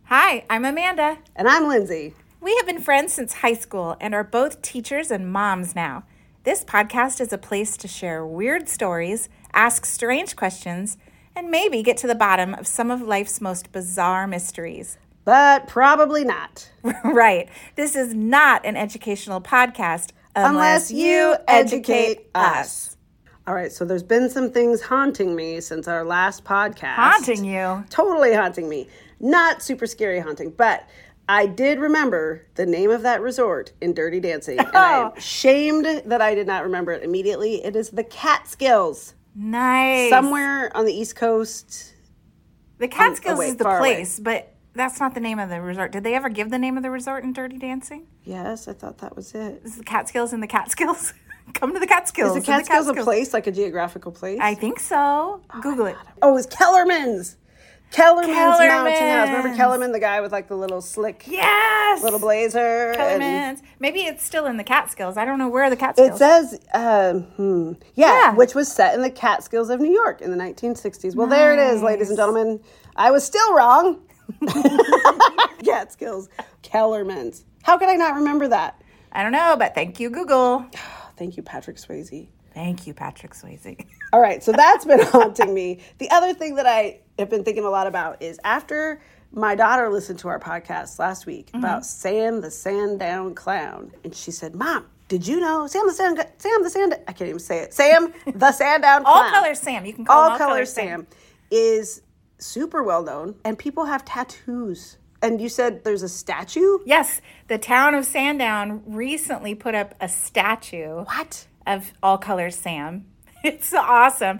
Hi, I'm Amanda. And I'm Lindsay. We have been friends since high school and are both teachers and moms now. This podcast is a place to share weird stories, ask strange questions, and maybe get to the bottom of some of life's most bizarre mysteries. But probably not. Right. This is not an educational podcast unless you educate us. All right, so there's been some things haunting me since our last podcast. Haunting you? Totally haunting me. Not super scary haunting, but I did remember the name of that resort in Dirty Dancing. And I'm shamed that I did not remember it immediately. It is the Catskills. Nice. Somewhere on the East Coast. The Catskills is the place, but that's not the name of the resort. Did they ever give the name of the resort in Dirty Dancing? Yes, I thought that was it. Is the Catskills in the Catskills? Come to the Catskills. Is the Catskills a place, like a geographical place? I think so. Google it. Oh, it's Kellerman's. Kellerman's Mountain House. Remember Kellerman, the guy with like the little slick little blazer? Kellerman's. Maybe it's still in the Catskills. I don't know where the Catskills. It says, which was set in the Catskills of New York in the 1960s. Well, There it is, ladies and gentlemen. I was still wrong. Catskills. Kellerman's. How could I not remember that? I don't know, but thank you, Google. Thank you, Patrick Swayze. Thank you, Patrick Swayze. All right, so that's been haunting me. The other thing that I have been thinking a lot about is after my daughter listened to our podcast last week about Sam the Sandown Clown, and she said, Mom, did you know Sam the Sandown, I can't even say it. Sam the Sandown Clown. All Color Sam. You can call him All Color Sam. Is super well known, and people have tattoos. And you said there's a statue? Yes. The town of Sandown recently put up a statue. What? Of All Color Sam. It's awesome.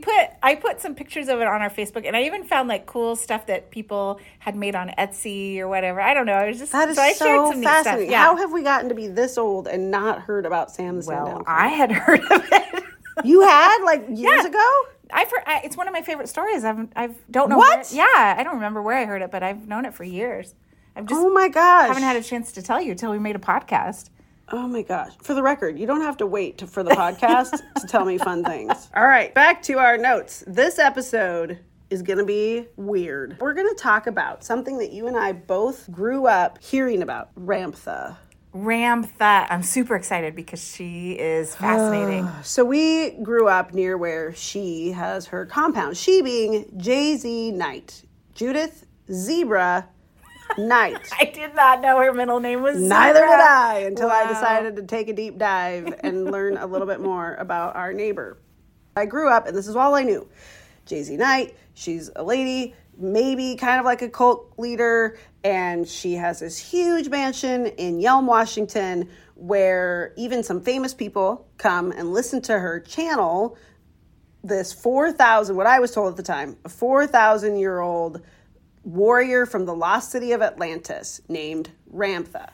I put some pictures of it on our Facebook, and I even found like cool stuff that people had made on Etsy or whatever. I don't know. I was just that is I shared some fascinating. Neat stuff. Yeah. How have we gotten to be this old and not heard about Sam the Sandown Clown? I had heard of it. You had like years ago? It's one of my favorite stories. I don't know what? I don't remember where I heard it, but I've known it for years. Oh my gosh! Haven't had a chance to tell you until we made a podcast. Oh my gosh! For the record, you don't have to wait for the podcast to tell me fun things. All right, back to our notes. This episode is going to be weird. We're going to talk about something that you and I both grew up hearing about: Ramtha. Ramtha. I'm super excited because she is fascinating. So we grew up near where she has her compound. She being Jay-Z Knight. Judith Zebra Knight. I did not know her middle name was Zebra. Neither did I until I decided to take a deep dive and learn a little bit more about our neighbor. I grew up, and this is all I knew. Jay-Z Knight, she's a lady, maybe kind of like a cult leader, and she has this huge mansion in Yelm, Washington, where even some famous people come and listen to her channel this 4,000, what I was told at the time, a 4,000-year-old warrior from the lost city of Atlantis named Ramtha.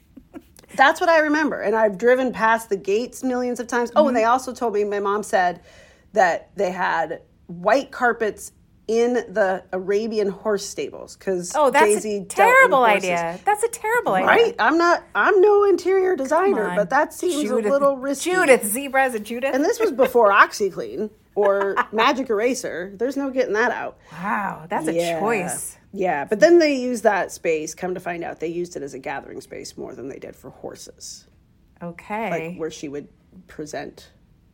That's what I remember, and I've driven past the gates millions of times. Oh, and they also told me, my mom said that they had white carpets in the Arabian horse stables because that's a terrible idea. That's a terrible idea. Right? I'm no interior designer, but that seems a little risky. Judith, Zebra is a Judith. And this was before OxyClean or Magic Eraser. There's no getting that out. Wow, that's a choice. Yeah, but then they used that space, come to find out, they used it as a gathering space more than they did for horses. Okay. Like where she would present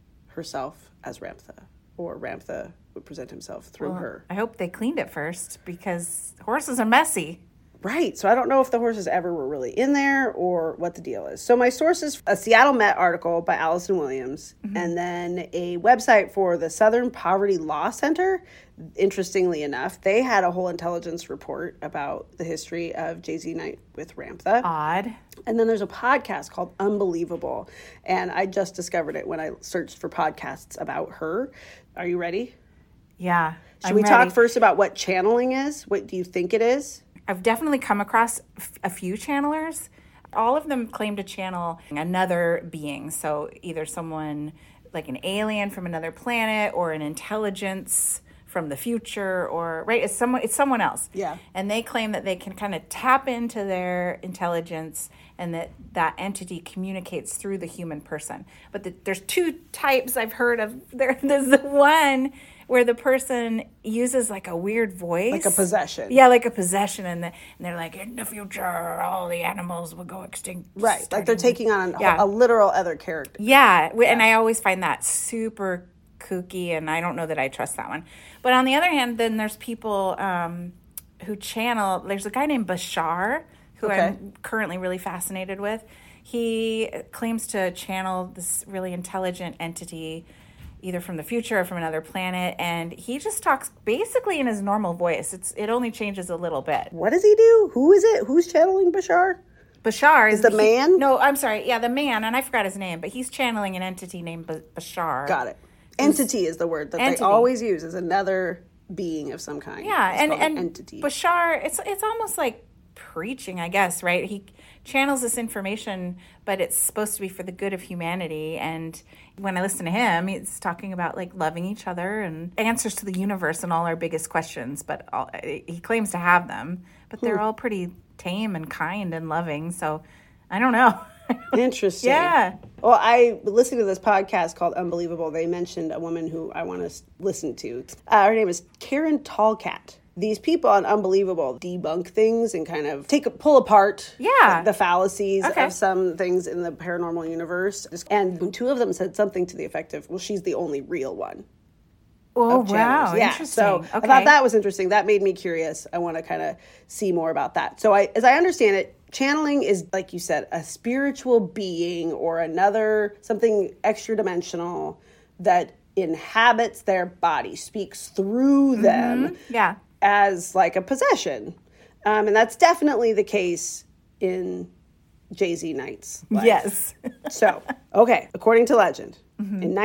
herself as Ramtha, or Ramtha would present himself through her. I hope they cleaned it first because horses are messy. Right. So I don't know if the horses ever were really in there or what the deal is. So my source is a Seattle Met article by Allison Williams, and then a website for the Southern Poverty Law Center. Interestingly enough, they had a whole intelligence report about the history of Jay-Z Knight with Ramtha. Odd. And then there's a podcast called Unbelievable, and I just discovered it when I searched for podcasts about her. Are you ready? Yeah. Should we talk first about what channeling is? What do you think it is? I've definitely come across a few channelers. All of them claim to channel another being. So either someone like an alien from another planet or an intelligence from the future, or it's someone else. Yeah. And they claim that they can kind of tap into their intelligence and that entity communicates through the human person. But there's two types I've heard of. There's the one where the person uses like a weird voice. Like a possession. Yeah, like a possession. And they're like, in the future, all the animals will go extinct. Right, like they're taking on a literal other character. Yeah, and I always find that super kooky, and I don't know that I trust that one. But on the other hand, then there's people who channel. There's a guy named Bashar, who I'm currently really fascinated with. He claims to channel this really intelligent entity, either from the future or from another planet, and he just talks basically in his normal voice. It only changes a little bit. What does he do? Who is it? Who's channeling Bashar? Bashar is the man? No, I'm sorry. Yeah, the man, and I forgot his name, but he's channeling an entity named Bashar. Got it. Entity is the word that they always use, is another being of some kind. Yeah, and entity. Bashar, it's almost like preaching, I guess, right? He channels this information, but it's supposed to be for the good of humanity. And when I listen to him, he's talking about like loving each other and answers to the universe and all our biggest questions. But he claims to have them, but they're all pretty tame and kind and loving. So I don't know. Interesting. Yeah. Well, I listened to this podcast called Unbelievable. They mentioned a woman who I want to listen to. Her name is Karen Tallcat. These people on Unbelievable debunk things and kind of pull apart the fallacies of some things in the paranormal universe. And two of them said something to the effect of, well, she's the only real one. Oh, wow. Yeah. Interesting. So I thought that was interesting. That made me curious. I want to kind of see more about that. So as I understand it, channeling is, like you said, a spiritual being or something extra dimensional that inhabits their body, speaks through them. Yeah. As like a possession. And that's definitely the case in Jay-Z Knight's life. Yes. So, according to legend, in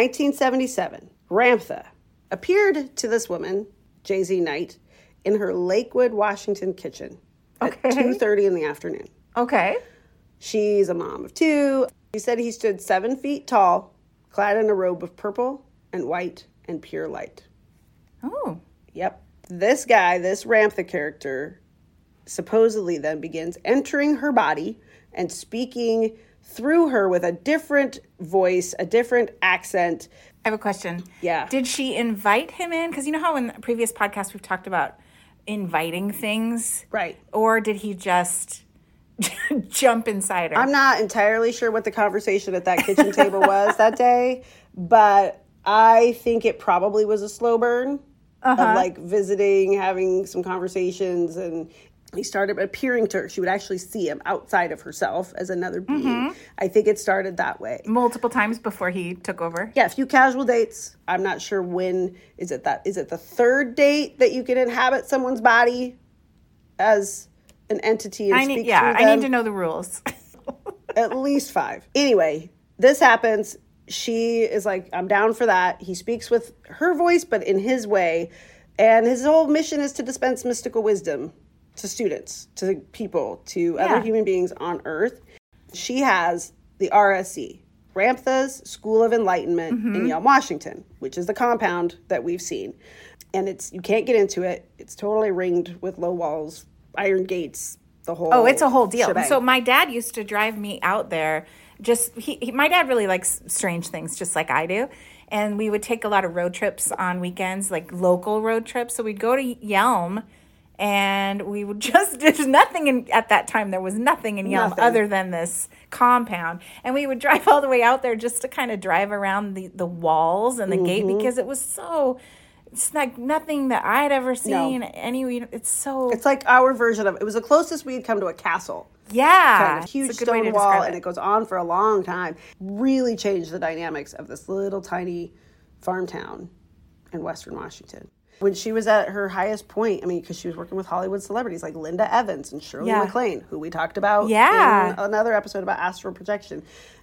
1977, Ramtha appeared to this woman, Jay-Z Knight, in her Lakewood, Washington kitchen at 2:30 in the afternoon. Okay. She's a mom of two. She said he stood 7 feet tall, clad in a robe of purple and white and pure light. Oh. Yep. This guy, this Ramtha character, supposedly then begins entering her body and speaking through her with a different voice, a different accent. I have a question. Yeah. Did she invite him in? Because you know how in previous podcasts we've talked about inviting things? Right. Or did he just jump inside her? I'm not entirely sure what the conversation at that kitchen table was that day, but I think it probably was a slow burn. Of like visiting, having some conversations, and he started appearing to her. She would actually see him outside of herself as another being. I think it started that way. Multiple times before he took over? Yeah, a few casual dates. I'm not sure when. Is it the third date that you can inhabit someone's body as an entity and speak through them? I need to know the rules. At least 5. Anyway, this happens. She is like, I'm down for that. He speaks with her voice, but in his way. And his whole mission is to dispense mystical wisdom to students, to people, to other human beings on Earth. She has the RSE, Ramtha's School of Enlightenment in Yelm, Washington, which is the compound that we've seen. And you can't get into it. It's totally ringed with low walls, iron gates, the whole Oh, it's a whole deal. shebang. So my dad used to drive me out there. My dad really likes strange things, just like I do. And we would take a lot of road trips on weekends, like local road trips. So we'd go to Yelm, and we would there's nothing at that time. There was nothing in Yelm other than this compound. And we would drive all the way out there just to kind of drive around the walls and the gate, because it was it's like nothing that I'd ever seen. No. It's like our version of it. Was the closest we'd come to a castle. Yeah. Kind of huge stone wall, and it goes on for a long time. Really changed the dynamics of this little tiny farm town in Western Washington. When she was at her highest point, I mean, because she was working with Hollywood celebrities like Linda Evans and Shirley MacLaine, who we talked about in another episode about astral projection.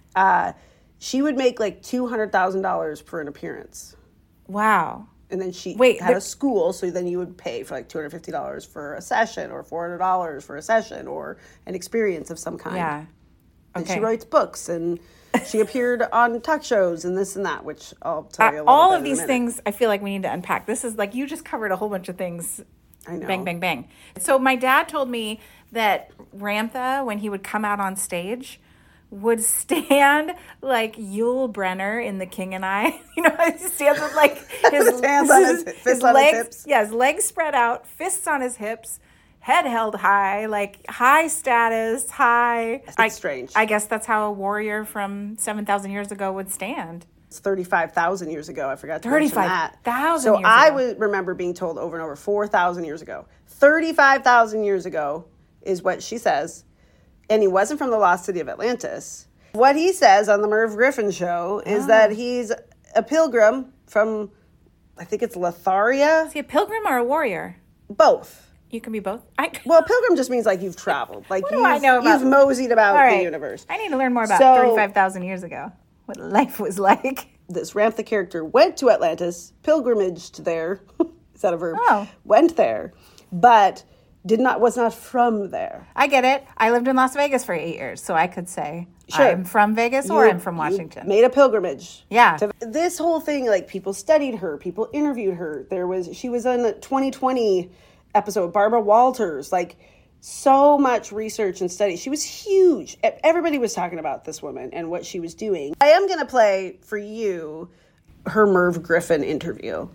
She would make like $200,000 for an appearance. Wow. And then she had a school, so then you would pay for like $250 for a session or $400 for a session or an experience of some kind. Yeah. And she writes books, and she appeared on talk shows and this and that, which I'll tell you a little all bit of these things I feel like we need to unpack. This is like, you just covered a whole bunch of things. I know. Bang, bang, bang. So my dad told me that Ramtha, when he would come out on stage, would stand like Yul Brynner in The King and I. You know, he stands with like his hands on his fists on his hips. Yeah, his legs spread out, fists on his hips, head held high, like high status, high. It's strange. I guess that's how a warrior from 7,000 years ago would stand. It's 35,000 years ago. I forgot to mention that. 35,000 So years I ago. would remember being told over and over 4,000 years ago. 35,000 years ago is what she says. And he wasn't from the lost city of Atlantis. What he says on the Merv Griffin show is that he's a pilgrim from, I think it's Lotharia. Is he a pilgrim or a warrior? Both. You can be both. Well, pilgrim just means like you've traveled. Like What do I know about- you've moseyed about All right. the universe. I need to learn more about So- 35,000 years ago. What life was like. This Ramtha character went to Atlantis, pilgrimaged there. Is that a verb? Oh. Went there, but was not from there. I get it. I lived in Las Vegas for 8 years, so I could say Sure. I'm from Vegas or I'm from Washington. You made a pilgrimage. Yeah. This whole thing, like people studied her, people interviewed her. She was on the 2020 episode, Barbara Walters, like so much research and study. She was huge. Everybody was talking about this woman and what she was doing. I am going to play for you her Merv Griffin interview.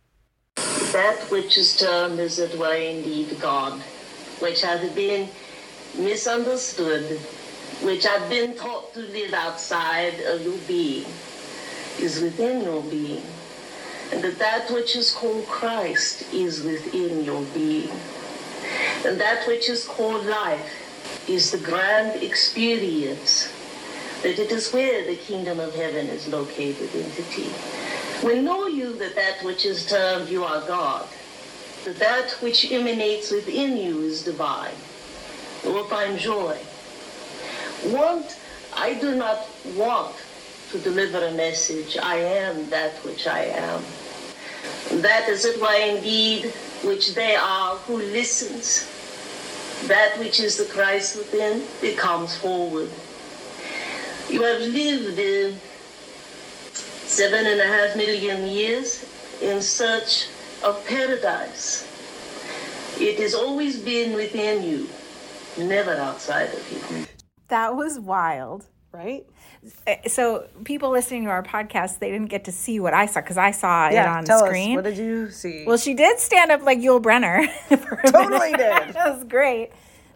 That which is termed as it were indeed God, which has been misunderstood, which have been taught to live outside of your being, is within your being. And that which is called Christ is within your being. And that which is called life is the grand experience that it is where the kingdom of heaven is located entity. We know you that which is termed you are God, that which emanates within you is divine. You will find joy. I do not want to deliver a message. I am that which I am. That is it why indeed which they are who listens. That which is the Christ within, it comes forward. You have lived 7.5 million years in search of paradise. It has always been within you, never outside of you. That was wild. Right? So people listening to our podcast, they didn't get to see what I saw because I saw it on tell screen. us, what did you see? Well, she did stand up like Yul Brynner. For a Totally minute. did. That was great.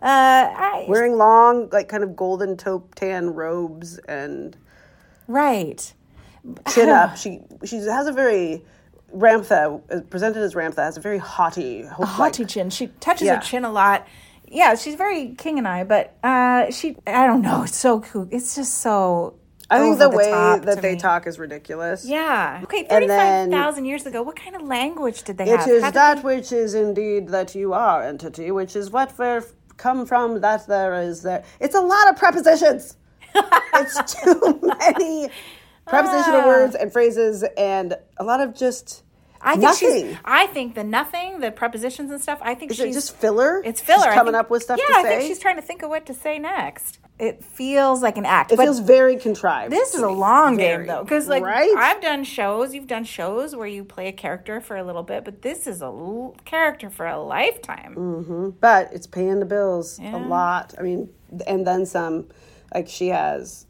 Wearing long, like kind of golden taupe tan robes and Right. chin up. She has a very Ramtha, presented as Ramtha, has a very haughty Chin. She touches Yeah. her chin a lot. Yeah, she's very King and I, but I don't know. It's so cool. It's just so. I think over the way top that to they me. talk is ridiculous. Yeah. Okay, And then- 35,000 years ago, what kind of language did they It have? is How did that which is indeed that you are entity, which is what we're come from, that there is there. It's a lot of prepositions. It's too many prepositional words and phrases and a lot of just nothing. I think the nothing, the prepositions and stuff, I think Is it she's just filler? It's filler. She's I coming think- up with stuff yeah, to say? I think she's trying to think of what to say next. It feels like an act. It but feels very contrived. this to is a me. long Very. game, though. Because, like, Right? I've done shows. You've done shows where you play a character for a little bit. But this is a character for a lifetime. But it's paying the bills Yeah. a lot. I mean, and then some. Like she has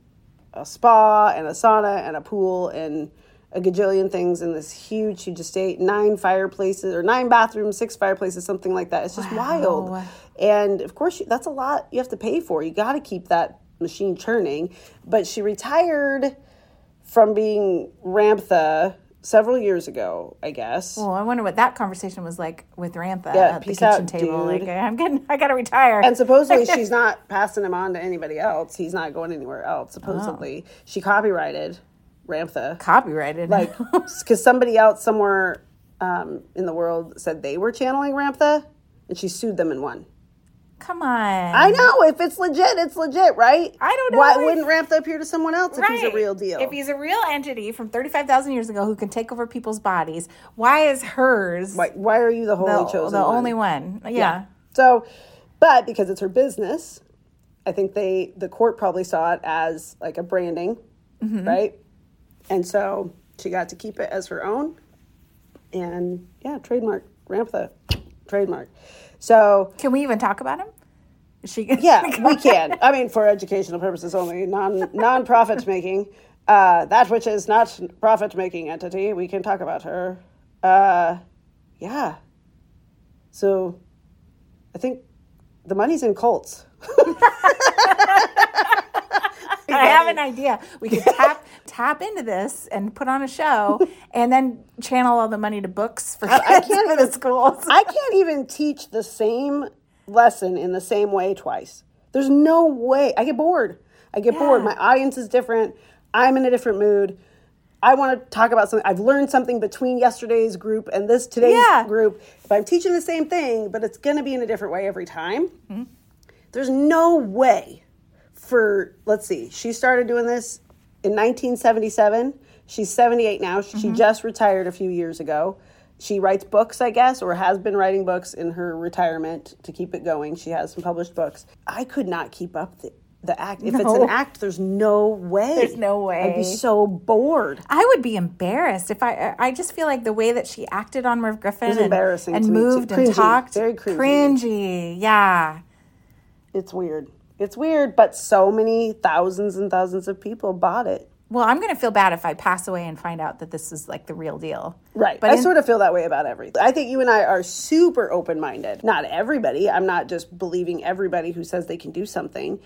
a spa and a sauna and a pool and a gajillion things in this huge estate. 9 fireplaces or 9 bathrooms, 6 fireplaces, something like that. It's just wild. And of course, that's a lot you have to pay for. You got to keep that machine churning. But she retired from being Ramtha several years ago, I guess. Well, I wonder what that conversation was like with Ramtha Yeah, at the peace kitchen out, table. dude. Like, I got to retire. And supposedly she's not passing him on to anybody else. He's not going anywhere else, supposedly. She copyrighted Ramtha. Copyrighted. Like, because somebody else somewhere in the world said they were channeling Ramtha, and she sued them and won. Come on. I know. If it's legit, right? I don't know Why if- wouldn't Ramtha appear to someone else if he's a Right. real deal? If he's a real entity from 35,000 years ago who can take over people's bodies, why is hers why are you the holy chosen the one? only one? Yeah. So, but because it's her business, I think the court probably saw it as like a branding, right? And so she got to keep it as her own. And yeah, trademark, Ramtha, trademark. So Can we even talk about him? Yeah, we can. I mean, for educational purposes only, non-profit making. That which is not profit-making entity, we can talk about her. Yeah. So, I think the money's in cults. I have an idea. We could tap into this and put on a show, and then channel all the money to books for kids for the schools. I can't even teach the same lesson in the same way twice. There's no way. I get bored. My audience is different. I'm in a different mood. I want to talk about something. I've learned something between yesterday's group and today's group. If I'm teaching the same thing, but it's going to be in a different way every time, there's no way let's see, she started doing this in 1977. She's 78 now. She just retired a few years ago. She writes books, I guess, or has been writing books in her retirement to keep it going. She has some published books. I could not keep up the act. If it's an act, there's no way. There's no way. I'd be so bored. I would be embarrassed if I just feel like the way that she acted on Merv Griffin was embarrassing and to me. moved Cringy, and talked. very cringy. Cringy, yeah. It's weird. It's weird, but so many thousands and thousands of people bought it. Well, I'm going to feel bad if I pass away and find out that this is like the real deal. Right. But I sort of feel that way about everything. I think you and I are super open-minded. Not everybody. I'm not just believing everybody who says they can do something.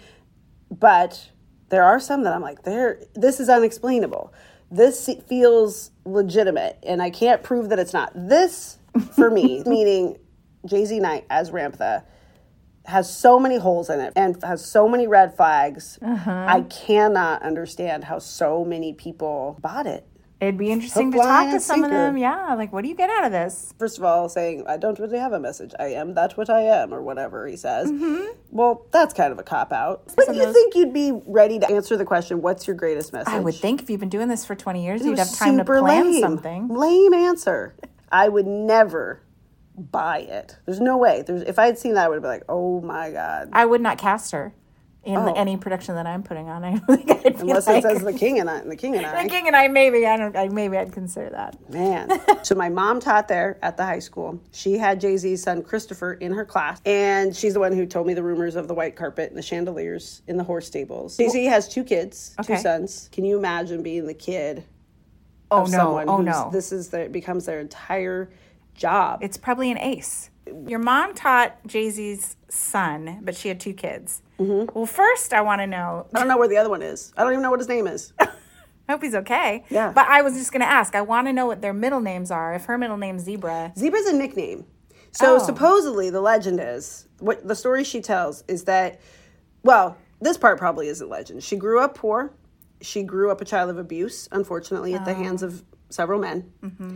But there are some that I'm like, this is unexplainable. This feels legitimate, and I can't prove that it's not. This, for me, meaning Jay-Z Knight as Ramtha, has so many holes in it and has so many red flags. I cannot understand how so many people bought it. It'd be interesting to talk to some of them. Yeah, like, what do you get out of this? First of all, saying, I don't really have a message. I am that what I am, or whatever he says. Well, that's kind of a cop-out. But you think you'd be ready to answer the question, what's your greatest message? I would think if you've been doing this for 20 years, you'd have time to plan something. Lame answer. I would never buy it. There's no way. If I had seen that, I would have been like, oh my God. I would not cast her in any production that I'm putting on. I don't think I'd be unless it says The King and I. The King and I. The King and I, maybe. Maybe I'd consider that. Man. So my mom taught there at the high school. She had Jay-Z's son, Christopher, in her class. And she's the one who told me the rumors of the white carpet and the chandeliers in the horse stables. Jay-Z has 2 kids, 2 sons. Can you imagine being the kid of someone it becomes their entire job? It's probably an ace. Your mom taught Jay-Z's son, but she had 2 kids. Well, first I want to know. I don't know where the other one is. I don't even know what his name is. I hope he's okay. Yeah. But I was just going to ask. I want to know what their middle names are. If her middle name's Zebra. Zebra's a nickname. So supposedly the legend is, what the story she tells is that, well, this part probably isn't legend. She grew up poor. She grew up a child of abuse, unfortunately, at the hands of several men.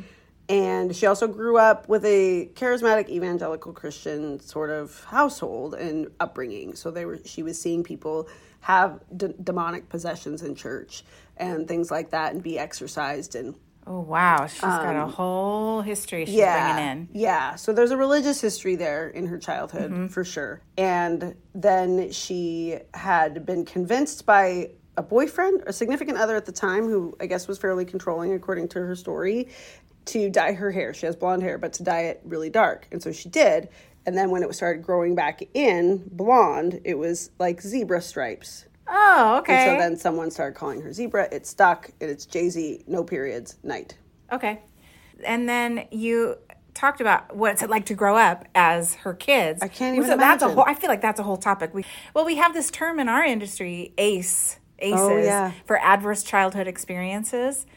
And she also grew up with a charismatic evangelical Christian sort of household and upbringing. So she was seeing people have demonic possessions in church and things like that and be exorcised. And oh, wow. She's got a whole history she's bringing in. Yeah. So there's a religious history there in her childhood, for sure. And then she had been convinced by a boyfriend, a significant other at the time, who I guess was fairly controlling according to her story, to dye her hair. She has blonde hair, but to dye it really dark. And so she did. And then when it started growing back in blonde, it was like zebra stripes. Oh, okay. And so then someone started calling her Zebra. It stuck. And it's Jay-Z, no periods, Knight. Okay. And then you talked about what's it like to grow up as her kids. I can't even imagine. I feel like that's a whole topic. We have this term in our industry, ACEs, for adverse childhood experiences.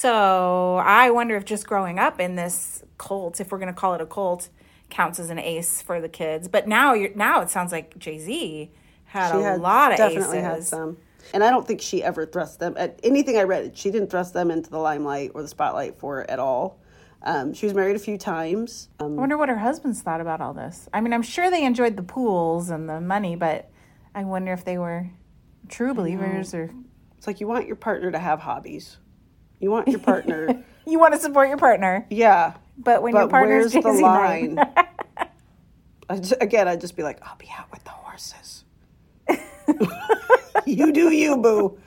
So I wonder if just growing up in this cult, if we're going to call it a cult, counts as an ace for the kids. But now it sounds like Jay-Z had a lot of definitely aces. Had some. And I don't think she ever thrust them at anything I read. She didn't thrust them into the limelight or the spotlight for it at all. She was married a few times. I wonder what her husbands thought about all this. I mean, I'm sure they enjoyed the pools and the money, but I wonder if they were true believers or. It's like you want your partner to have hobbies. You want your partner. You want to support your partner. Yeah. But when your partner's where's the line? I'd just be like, I'll be out with the horses. You do you, boo.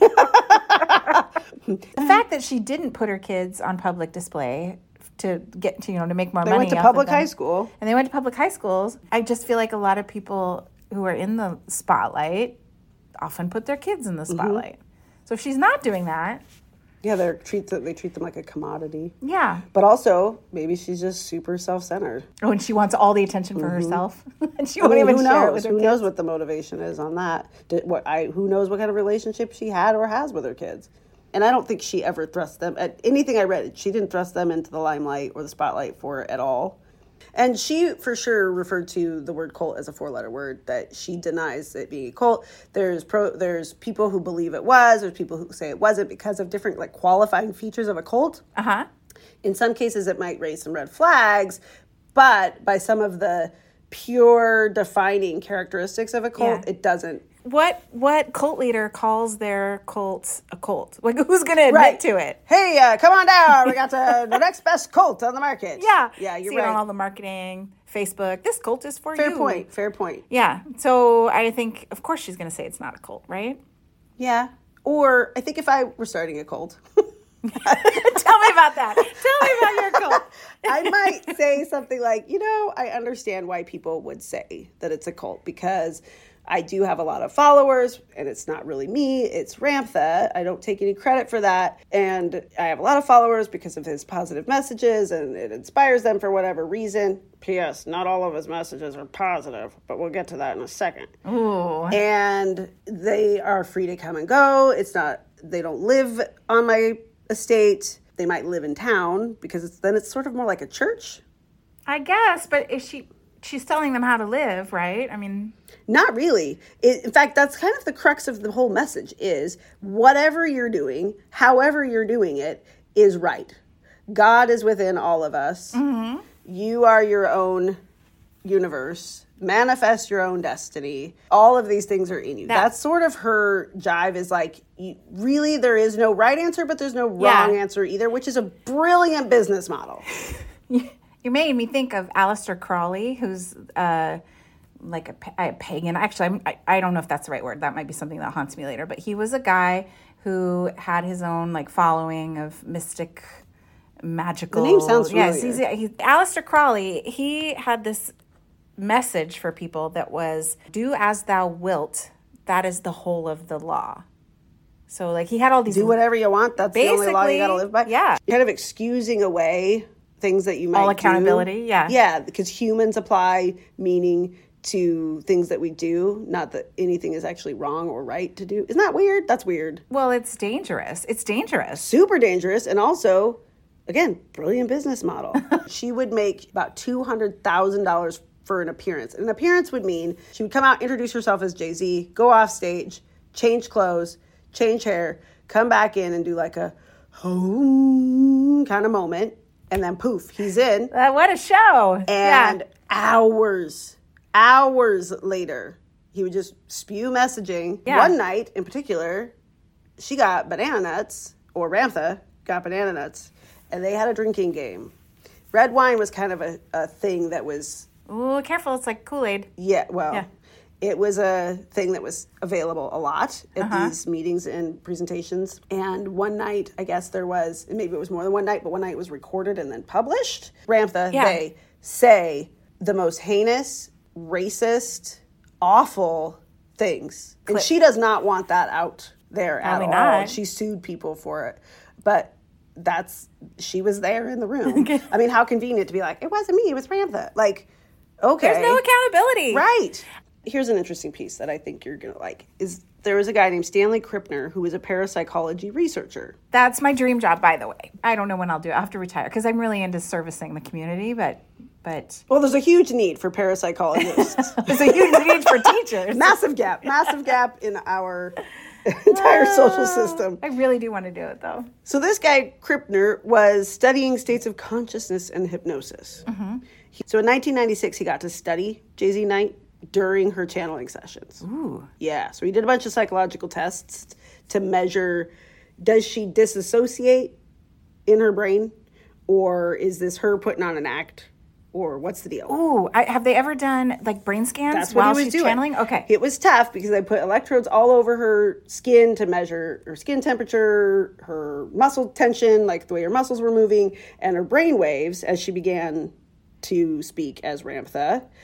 The fact that she didn't put her kids on public display to make more money. They went to public high school. And they went to public high schools. I just feel like a lot of people who are in the spotlight often put their kids in the spotlight. So if she's not doing that, Yeah, they treat them like a commodity. yeah. But also, maybe she's just super self-centered. Oh, and she wants all the attention for herself, and she won't even who share it knows? with her Who kids. knows what the motivation is on that? Who knows what kind of relationship she had or has with her kids? And I don't think she ever thrust them at anything I read. She didn't thrust them into the limelight or the spotlight for it at all. And she for sure referred to the word cult as a 4-letter word, that she denies it being a cult. There's people who believe it was. There's people who say it wasn't because of different like qualifying features of a cult. Uh-huh. In some cases, it might raise some red flags, but by some of the pure defining characteristics of a cult, Yeah. it doesn't. What cult leader calls their cult a cult? Like, who's going to admit to it? Hey, come on down. We got the next best cult on the market. Yeah. Yeah, you're See it right. on all the marketing, Facebook. This cult is for Fair you. Fair point. Yeah. So I think, of course, she's going to say it's not a cult, right? Yeah. Or I think if I were starting a cult, Tell me about that. Tell me about your cult. I might say something like, I understand why people would say that it's a cult because I do have a lot of followers and it's not really me, it's Ramtha. I don't take any credit for that. And I have a lot of followers because of his positive messages and it inspires them for whatever reason. P.S. Not all of his messages are positive, but we'll get to that in a second. Ooh. And they are free to come and go. They don't live on my estate. They might live in town because then it's sort of more like a church. I guess, but is she's telling them how to live, right? I mean, Not really. In fact, that's kind of the crux of the whole message is whatever you're doing, however you're doing it, is right. God is within all of us. Mm-hmm. You are your own universe. Manifest your own destiny. All of these things are in you. That's sort of her jive is like, really, there is no right answer, but there's no wrong answer either, which is a brilliant business model. you made me think of Aleister Crowley, who's like a pagan. Actually, I don't know if that's the right word. That might be something that haunts me later. But he was a guy who had his own like following of mystic, magical. The name sounds familiar. Yes, Aleister Crowley. He had this message for people that was, do as thou wilt. That is the whole of the law. So like he had all these. Do whatever you want. That's the only law you got to live by. Yeah. Kind of excusing away things that you might all accountability. do. Yeah. Yeah, because humans apply meaning to things that we do, not that anything is actually wrong or right to do. Isn't that weird? That's weird. Well, it's dangerous. It's dangerous. Super dangerous. And also, again, brilliant business model. She would make about $200,000 for an appearance. An appearance would mean she would come out, introduce herself as Jay-Z, go off stage, change clothes, change hair, come back in and do like a home kind of moment. And then poof, he's in. What a show. And hours later, he would just spew messaging. Yeah. One night in particular, she got banana nuts, or Ramtha got banana nuts, and they had a drinking game. Red wine was kind of a thing that was... Ooh, careful. It's like Kool-Aid. Yeah, well, it was a thing that was available a lot at these meetings and presentations. And one night, I guess there was, maybe it was more than one night, but one night it was recorded and then published. Ramtha, they say the most heinous, racist, awful things. And she does not want that out there at all. Not. She sued people for it. But she was there in the room. I mean, how convenient to be like, it wasn't me, it was Ramtha. Like, okay. There's no accountability. Right. Here's an interesting piece that I think you're going to like. There was a guy named Stanley Krippner who was a parapsychology researcher. That's my dream job, by the way. I don't know when I'll do it. I have to retire because I'm really into servicing the community, but Well, there's a huge need for parapsychologists. there's a huge need for teachers. Massive gap in our entire social system. I really do want to do it, though. So this guy, Krippner, was studying states of consciousness and hypnosis. Mm-hmm. So in 1996, he got to study Jay-Z Knight during her channeling sessions. Ooh. Yeah, so he did a bunch of psychological tests to measure, does she disassociate in her brain? Or is this her putting on an act? Or what's the deal? Ooh, have they ever done like brain scans That's what while he was she's doing. channeling? Okay. It was tough because they put electrodes all over her skin to measure her skin temperature, her muscle tension, like the way her muscles were moving, and her brain waves as she began to speak as Ramtha.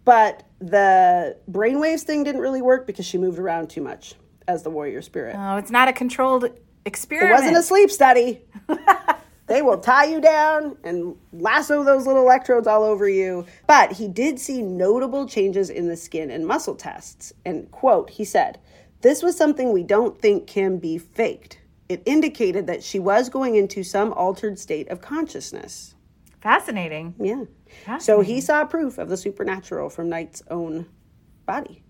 But the brainwaves thing didn't really work because she moved around too much as the warrior spirit. Oh, it's not a controlled experiment. It wasn't a sleep study. They will tie you down and lasso those little electrodes all over you. But he did see notable changes in the skin and muscle tests. And quote, he said, "This was something we don't think can be faked. It indicated that she was going into some altered state of consciousness." Fascinating. Yeah. Fascinating. So he saw proof of the supernatural from Knight's own body.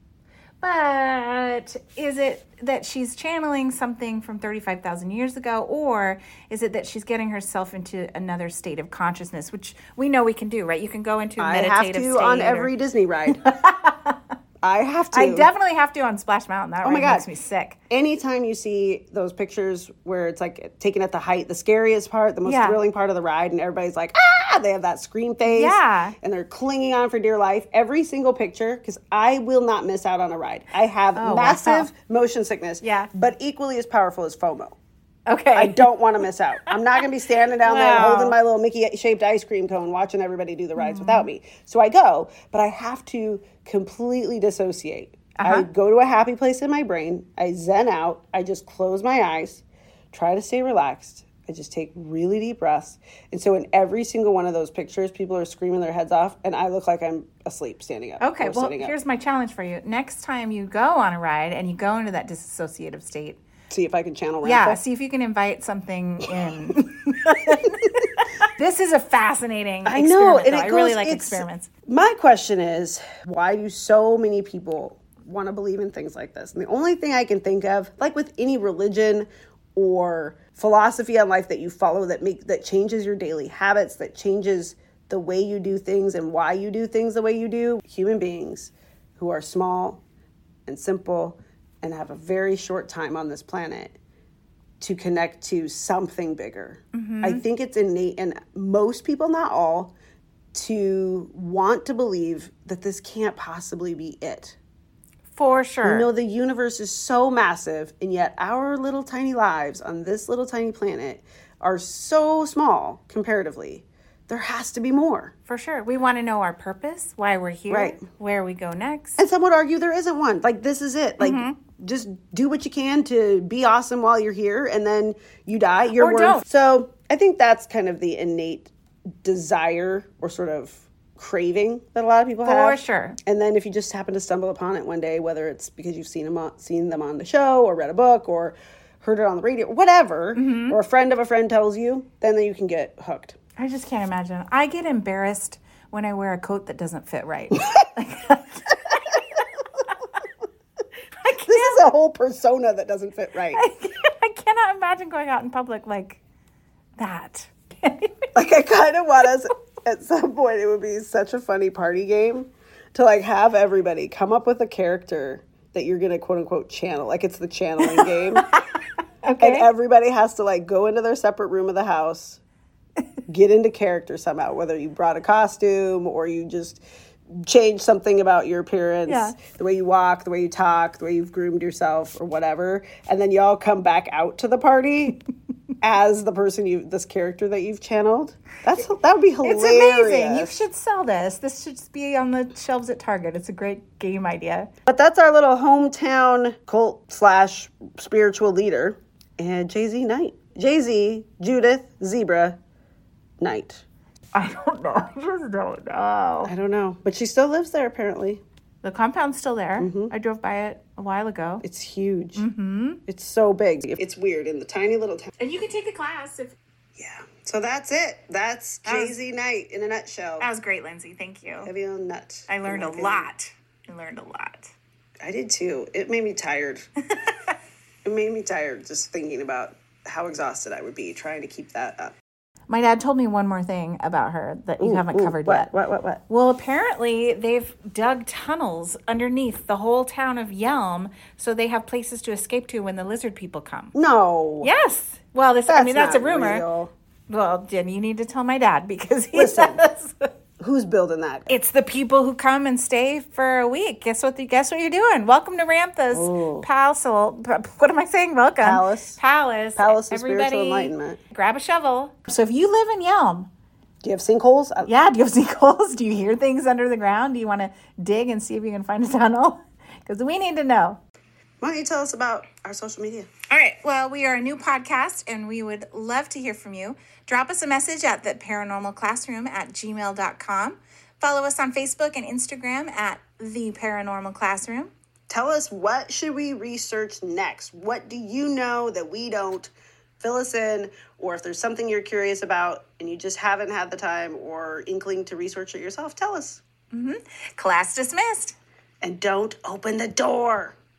But is it that she's channeling something from 35,000 years ago, or is it that she's getting herself into another state of consciousness, which we know we can do, right? You can go into a meditative state. On every Disney ride. I have to. I definitely have to on Splash Mountain. That ride makes me sick. Anytime you see those pictures where it's like taken at the height, the scariest part, the most thrilling part of the ride, and everybody's like, ah, they have that scream face. Yeah. And they're clinging on for dear life. Every single picture, because I will not miss out on a ride. I have massive motion sickness. Yeah. But equally as powerful as FOMO. Okay. I don't want to miss out. I'm not going to be standing down there holding my little Mickey-shaped ice cream cone watching everybody do the rides without me. So I go, but I have to completely dissociate. I go to a happy place in my brain. I zen out. I just close my eyes, try to stay relaxed. I just take really deep breaths. And so in every single one of those pictures, people are screaming their heads off, and I look like I'm asleep standing up. Okay, well, here's my challenge for you. Next time you go on a ride and you go into that dissociative state, see if I can channel Ramtha. Yeah, see if you can invite something in. This is a fascinating experiment. I know. And I really like experiments. My question is, why do so many people want to believe in things like this? And the only thing I can think of, like with any religion or philosophy on life that you follow that changes your daily habits, that changes the way you do things and why you do things the way you do, human beings who are small and simple and have a very short time on this planet to connect to something bigger. Mm-hmm. I think it's innate in most people, not all, to want to believe that this can't possibly be it. For sure. You know, the universe is so massive, and yet our little tiny lives on this little tiny planet are so small comparatively. There has to be more. For sure. We want to know our purpose, why we're here, where we go next. And some would argue there isn't one. Like, this is it. Like, just do what you can to be awesome while you're here, and then you die. You're don't. So I think that's kind of the innate desire or sort of craving that a lot of people have. For sure. And then if you just happen to stumble upon it one day, whether it's because you've seen them on the show or read a book or heard it on the radio or whatever, or a friend of a friend tells you, then you can get hooked. I just can't imagine. I get embarrassed when I wear a coat that doesn't fit right. This is a whole persona that doesn't fit right. I cannot imagine going out in public like that. Like, I kind of want us, at some point, it would be such a funny party game to, like, have everybody come up with a character that you're going to, quote-unquote, channel. Like, it's the channeling game. Okay. And everybody has to, like, go into their separate room of the house, get into character somehow, whether you brought a costume or you just change something about your appearance, the way you walk, the way you talk, the way you've groomed yourself or whatever. And then y'all come back out to the party as the person this character that you've channeled. That would be hilarious. It's amazing. You should sell this. This should be on the shelves at Target. It's a great game idea. But that's our little hometown cult / spiritual leader, and Jay-Z Knight. Jay-Z, Judith, Zebra, Knight. I don't know. I just don't know. I don't know. But she still lives there, apparently. The compound's still there. Mm-hmm. I drove by it a while ago. It's huge. Mm-hmm. It's so big. It's weird in the tiny little town. And you can take a class if... Yeah. So that's it. That's Jay-Z Knight in a nutshell. That was great, Lindsay. Thank you. Heavy on nut. I learned a lot. I did too. It made me tired. It made me tired just thinking about how exhausted I would be trying to keep that up. My dad told me one more thing about her that you haven't covered yet. What? Well, apparently they've dug tunnels underneath the whole town of Yelm, so they have places to escape to when the lizard people come. No. Yes. Well, that's a rumor. Real. Well, then you need to tell my dad because he says... Who's building that? It's the people who come and stay for a week. Guess what you're doing? Welcome to Ramtha's Palace. What am I saying? Welcome. Palace of Everybody, spiritual enlightenment. Grab a shovel. So if you live in Yelm, Do you have sinkholes? Yeah, do you have sinkholes? Do you hear things under the ground? Do you want to dig and see if you can find a tunnel? Because we need to know. Why don't you tell us about our social media? All right. Well, we are a new podcast, and we would love to hear from you. Drop us a message at theparanormalclassroom@gmail.com. Follow us on Facebook and Instagram at The Paranormal Classroom. Tell us, what should we research next? What do you know that we don't? Fill us in, or if there's something you're curious about and you just haven't had the time or inkling to research it yourself, tell us. Class dismissed. And don't open the door.